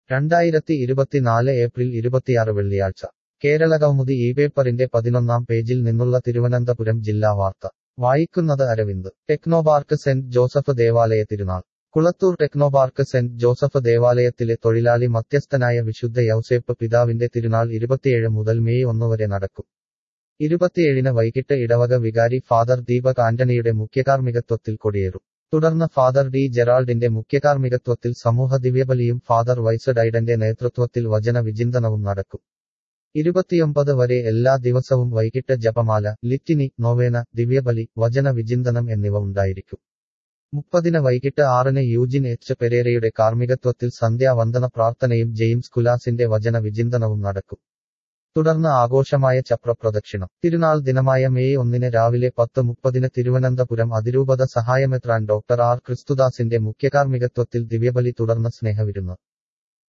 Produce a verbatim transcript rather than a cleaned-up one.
രണ്ടായിരത്തി ഇരുപത്തിനാല് ഏപ്രിൽ ഇരുപത്തിയാറ് വെള്ളിയാഴ്ച കേരളകൗമുദി ഈ പേപ്പറിന്റെ പതിനൊന്നാം പേജിൽ നിന്നുള്ള തിരുവനന്തപുരം ജില്ലാ വാർത്ത വായിക്കുന്നത് അരവിന്ദ് ടെക്നോപാർക്ക് സെന്റ് ജോസഫ് ദേവാലയ തിരുനാൾ കുളത്തൂർ ടെക്നോപാർക്ക് സെന്റ് ജോസഫ് ദേവാലയത്തിലെ തൊഴിലാളി മധ്യസ്ഥനായ വിശുദ്ധ യൗസേപ്പ് പിതാവിന്റെ തിരുനാൾ ഇരുപത്തിയേഴ് മുതൽ മെയ് ഒന്ന് വരെ നടക്കും. ഇരുപത്തിയേഴിന് വൈകിട്ട് ഇടവക വികാരി ഫാദർ ദീപക് ആന്റണിയുടെ മുഖ്യകാർമ്മികത്വത്തിൽ കൊടിയേറും. തുടർന്ന് ഫാദർ ഡി ജെറാൾഡിന്റെ മുഖ്യകാർമ്മികത്വത്തിൽ സമൂഹ ദിവ്യബലിയും ഫാദർ വൈസ് ഡൈഡന്റെ നേതൃത്വത്തിൽ വചന വിചിന്തനവും നടക്കും. ഇരുപത്തിയൊമ്പത് വരെ എല്ലാ ദിവസവും വൈകിട്ട് ജപമാല, ലിറ്റിനി, നൊവേന, ദിവ്യബലി, വചന വിചിന്തനം എന്നിവ ഉണ്ടായിരിക്കും. മുപ്പതിന് വൈകിട്ട് ആറിന് യൂജിൻ എച്ച് പെരേരയുടെ കാർമ്മികത്വത്തിൽ സന്ധ്യാവന്ദന പ്രാർത്ഥനയും ജെയിംസ് കുലാസിന്റെ വചന വിചിന്തനവും നടക്കും. തുടർന്ന് ആഘോഷമായ ചപ്രപ്രദക്ഷിണം. തിരുനാൾ ദിനമായ മെയ് ഒന്നിന് രാവിലെ പത്ത് മുപ്പതിന് തിരുവനന്തപുരം അതിരൂപത സഹായമെത്രാൻ ഡോക്ടർ ആർ ക്രിസ്തുദാസിന്റെ മുഖ്യകാർമ്മികത്വത്തിൽ ദിവ്യബലി തുടർന്ന് സ്നേഹവിരുന്ന്.